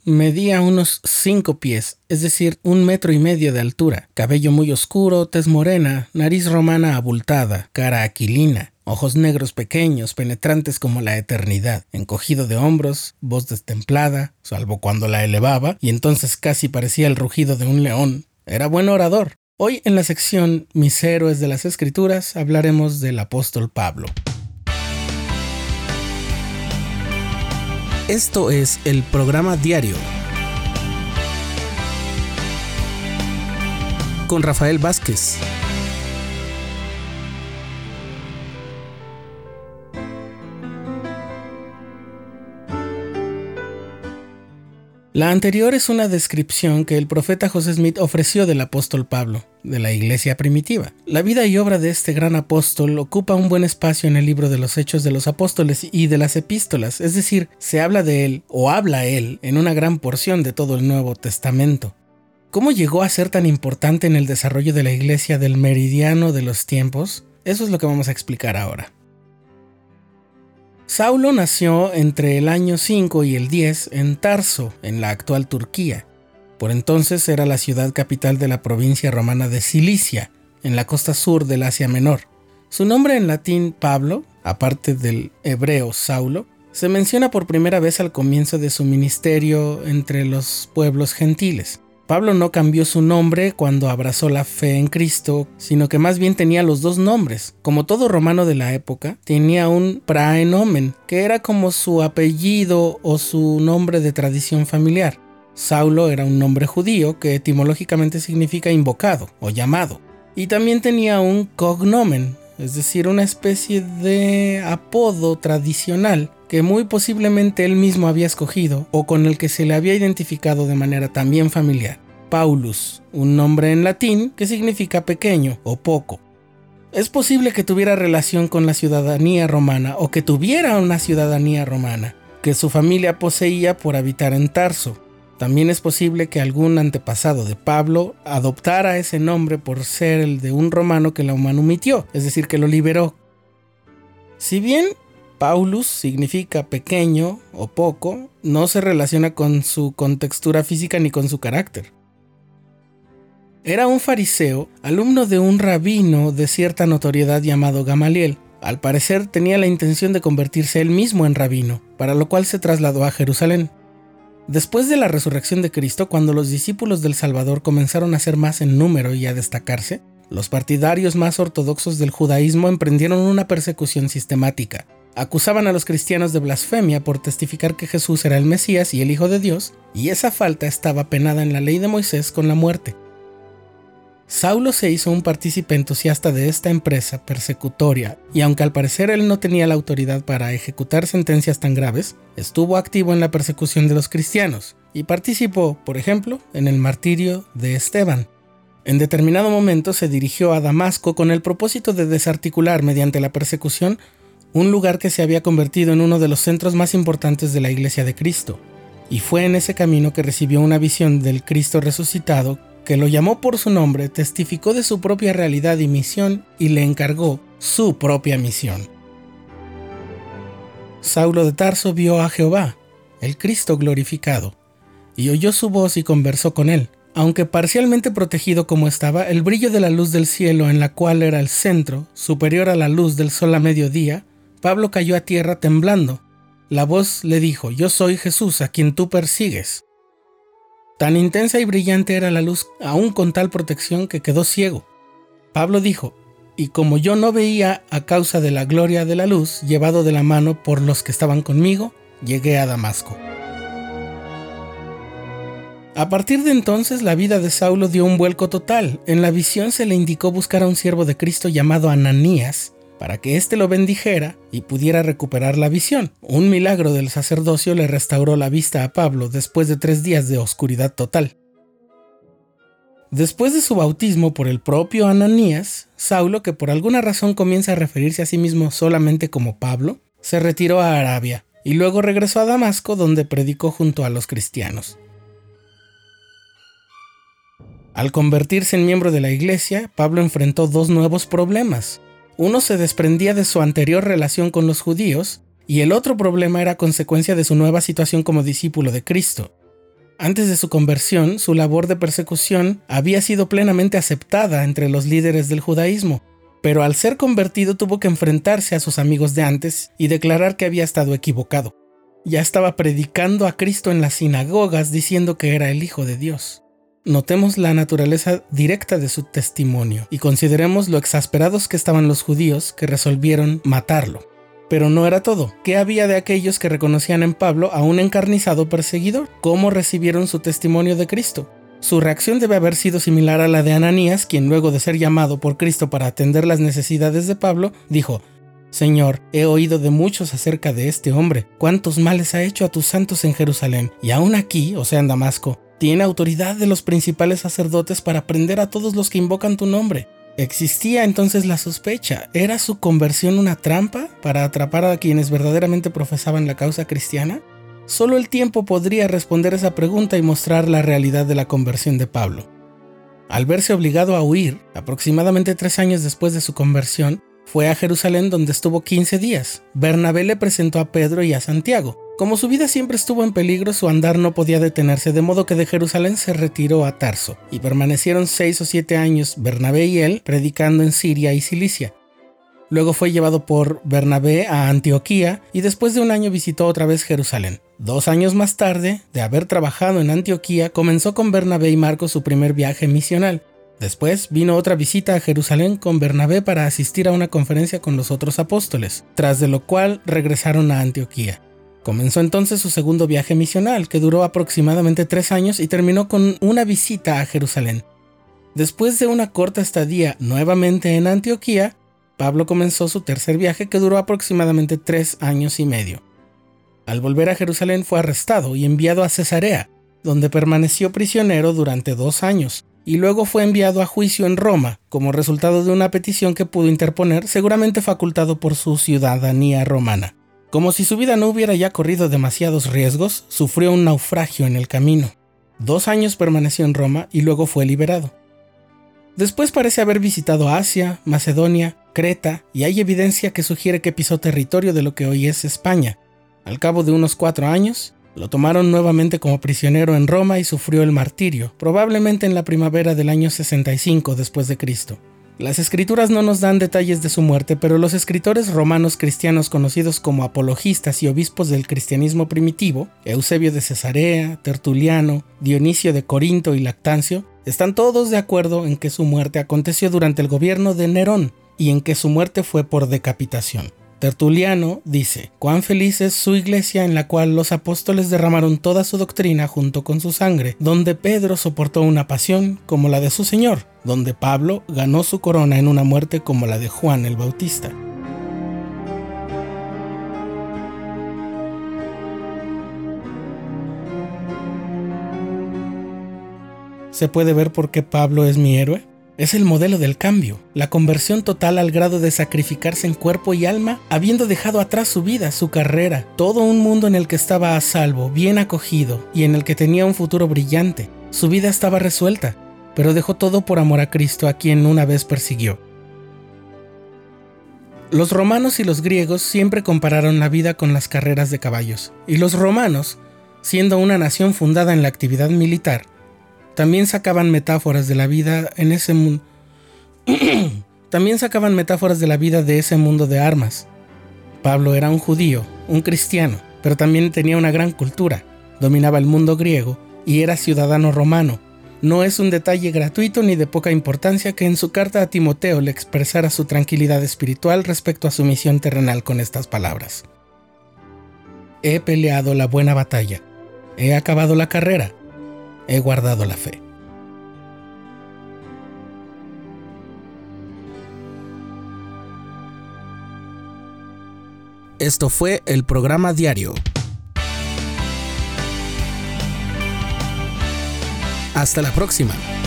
Medía unos 5 pies, es decir, 1,5 metros de altura, cabello muy oscuro, tez morena, nariz romana abultada, cara aquilina, ojos negros pequeños, penetrantes como la eternidad, encogido de hombros, voz destemplada, salvo cuando la elevaba, y entonces casi parecía el rugido de un león. Era buen orador. Hoy en la sección Mis héroes de las Escrituras hablaremos del apóstol Pablo. Esto es el programa diario con Rafael Vázquez. La anterior es una descripción que el profeta José Smith ofreció del apóstol Pablo, de la iglesia primitiva. La vida y obra de este gran apóstol ocupa un buen espacio en el libro de los Hechos de los Apóstoles y de las Epístolas, es decir, se habla de él, o habla él, en una gran porción de todo el Nuevo Testamento. ¿Cómo llegó a ser tan importante en el desarrollo de la iglesia del meridiano de los tiempos? Eso es lo que vamos a explicar ahora. Saulo nació entre el año 5 y el 10 en Tarso, en la actual Turquía. Por entonces era la ciudad capital de la provincia romana de Cilicia, en la costa sur del Asia Menor. Su nombre en latín, Pablo, aparte del hebreo Saulo, se menciona por primera vez al comienzo de su ministerio entre los pueblos gentiles. Pablo no cambió su nombre cuando abrazó la fe en Cristo, sino que más bien tenía los dos nombres. Como todo romano de la época, tenía un praenomen, que era como su apellido o su nombre de tradición familiar. Saulo era un nombre judío que etimológicamente significa invocado o llamado. Y también tenía un cognomen, es decir, una especie de apodo tradicional que muy posiblemente él mismo había escogido o con el que se le había identificado de manera también familiar. Paulus, un nombre en latín que significa pequeño o poco. Es posible que tuviera relación con la ciudadanía romana o que tuviera una ciudadanía romana que su familia poseía por habitar en Tarso. También es posible que algún antepasado de Pablo adoptara ese nombre por ser el de un romano que lo manumitió, es decir, que lo liberó. Si bien Paulus significa pequeño o poco, no se relaciona con su contextura física ni con su carácter. Era un fariseo, alumno de un rabino de cierta notoriedad llamado Gamaliel. Al parecer tenía la intención de convertirse él mismo en rabino, para lo cual se trasladó a Jerusalén. Después de la resurrección de Cristo, cuando los discípulos del Salvador comenzaron a ser más en número y a destacarse, los partidarios más ortodoxos del judaísmo emprendieron una persecución sistemática. Acusaban a los cristianos de blasfemia por testificar que Jesús era el Mesías y el Hijo de Dios, y esa falta estaba penada en la ley de Moisés con la muerte. Saulo se hizo un partícipe entusiasta de esta empresa persecutoria, y aunque al parecer él no tenía la autoridad para ejecutar sentencias tan graves, estuvo activo en la persecución de los cristianos, y participó, por ejemplo, en el martirio de Esteban. En determinado momento se dirigió a Damasco con el propósito de desarticular mediante la persecución un lugar que se había convertido en uno de los centros más importantes de la Iglesia de Cristo, y fue en ese camino que recibió una visión del Cristo resucitado que lo llamó por su nombre, testificó de su propia realidad y misión y le encargó su propia misión. Saulo de Tarso vio a Jehová, el Cristo glorificado, y oyó su voz y conversó con él. Aunque parcialmente protegido como estaba, el brillo de la luz del cielo en la cual era el centro, superior a la luz del sol a mediodía, Pablo cayó a tierra temblando. La voz le dijo: «Yo soy Jesús, a quien tú persigues». Tan intensa y brillante era la luz, aún con tal protección, que quedó ciego. Pablo dijo: «Y como yo no veía a causa de la gloria de la luz, llevado de la mano por los que estaban conmigo, llegué a Damasco». A partir de entonces, la vida de Saulo dio un vuelco total. En la visión se le indicó buscar a un siervo de Cristo llamado Ananías, para que éste lo bendijera y pudiera recuperar la visión. Un milagro del sacerdocio le restauró la vista a Pablo después de 3 días de oscuridad total. Después de su bautismo por el propio Ananías, Saulo, que por alguna razón comienza a referirse a sí mismo solamente como Pablo, se retiró a Arabia y luego regresó a Damasco, donde predicó junto a los cristianos. Al convertirse en miembro de la iglesia, Pablo enfrentó 2 nuevos problemas. Uno se desprendía de su anterior relación con los judíos y el otro problema era consecuencia de su nueva situación como discípulo de Cristo. Antes de su conversión, su labor de persecución había sido plenamente aceptada entre los líderes del judaísmo, pero al ser convertido tuvo que enfrentarse a sus amigos de antes y declarar que había estado equivocado. Ya estaba predicando a Cristo en las sinagogas diciendo que era el Hijo de Dios. Notemos la naturaleza directa de su testimonio y consideremos lo exasperados que estaban los judíos que resolvieron matarlo. Pero no era todo. ¿Qué había de aquellos que reconocían en Pablo a un encarnizado perseguidor? ¿Cómo recibieron su testimonio de Cristo? Su reacción debe haber sido similar a la de Ananías, quien luego de ser llamado por Cristo para atender las necesidades de Pablo, dijo: Señor, he oído de muchos acerca de este hombre, cuántos males ha hecho a tus santos en Jerusalén, y aún aquí, o sea en Damasco, tiene autoridad de los principales sacerdotes para prender a todos los que invocan tu nombre. Existía entonces la sospecha. ¿Era su conversión una trampa para atrapar a quienes verdaderamente profesaban la causa cristiana? Solo el tiempo podría responder esa pregunta y mostrar la realidad de la conversión de Pablo. Al verse obligado a huir, aproximadamente 3 años después de su conversión, fue a Jerusalén donde estuvo 15 días. Bernabé le presentó a Pedro y a Santiago. Como su vida siempre estuvo en peligro, su andar no podía detenerse, de modo que de Jerusalén se retiró a Tarso, y permanecieron 6 o 7 años Bernabé y él predicando en Siria y Cilicia. Luego fue llevado por Bernabé a Antioquía y después de 1 año visitó otra vez Jerusalén. 2 años más tarde, de haber trabajado en Antioquía, comenzó con Bernabé y Marcos su primer viaje misional. Después vino otra visita a Jerusalén con Bernabé para asistir a una conferencia con los otros apóstoles, tras de lo cual regresaron a Antioquía. Comenzó entonces su segundo viaje misional, que duró aproximadamente 3 años y terminó con una visita a Jerusalén. Después de una corta estadía nuevamente en Antioquía, Pablo comenzó su tercer viaje, que duró aproximadamente 3 años y medio. Al volver a Jerusalén fue arrestado y enviado a Cesarea, donde permaneció prisionero durante 2 años, y luego fue enviado a juicio en Roma, como resultado de una petición que pudo interponer, seguramente facultado por su ciudadanía romana. Como si su vida no hubiera ya corrido demasiados riesgos, sufrió un naufragio en el camino. 2 años permaneció en Roma y luego fue liberado. Después parece haber visitado Asia, Macedonia, Creta, y hay evidencia que sugiere que pisó territorio de lo que hoy es España. Al cabo de unos 4 años, lo tomaron nuevamente como prisionero en Roma y sufrió el martirio, probablemente en la primavera del año 65 después de Cristo. Las escrituras no nos dan detalles de su muerte, pero los escritores romanos cristianos conocidos como apologistas y obispos del cristianismo primitivo, Eusebio de Cesarea, Tertuliano, Dionisio de Corinto y Lactancio, están todos de acuerdo en que su muerte aconteció durante el gobierno de Nerón y en que su muerte fue por decapitación. Tertuliano dice: cuán feliz es su iglesia en la cual los apóstoles derramaron toda su doctrina junto con su sangre, donde Pedro soportó una pasión como la de su Señor, donde Pablo ganó su corona en una muerte como la de Juan el Bautista. ¿Se puede ver por qué Pablo es mi héroe? Es el modelo del cambio, la conversión total al grado de sacrificarse en cuerpo y alma, habiendo dejado atrás su vida, su carrera, todo un mundo en el que estaba a salvo, bien acogido y en el que tenía un futuro brillante. Su vida estaba resuelta, pero dejó todo por amor a Cristo, a quien una vez persiguió. Los romanos y los griegos siempre compararon la vida con las carreras de caballos, y los romanos, siendo una nación fundada en la actividad militar, también sacaban metáforas de la vida en ese mundo. También sacaban metáforas de la vida de ese mundo de armas. Pablo era un judío, un cristiano, pero también tenía una gran cultura. Dominaba el mundo griego y era ciudadano romano. No es un detalle gratuito ni de poca importancia que en su carta a Timoteo le expresara su tranquilidad espiritual respecto a su misión terrenal con estas palabras: he peleado la buena batalla, he acabado la carrera, he guardado la fe. Esto fue el programa diario. Hasta la próxima.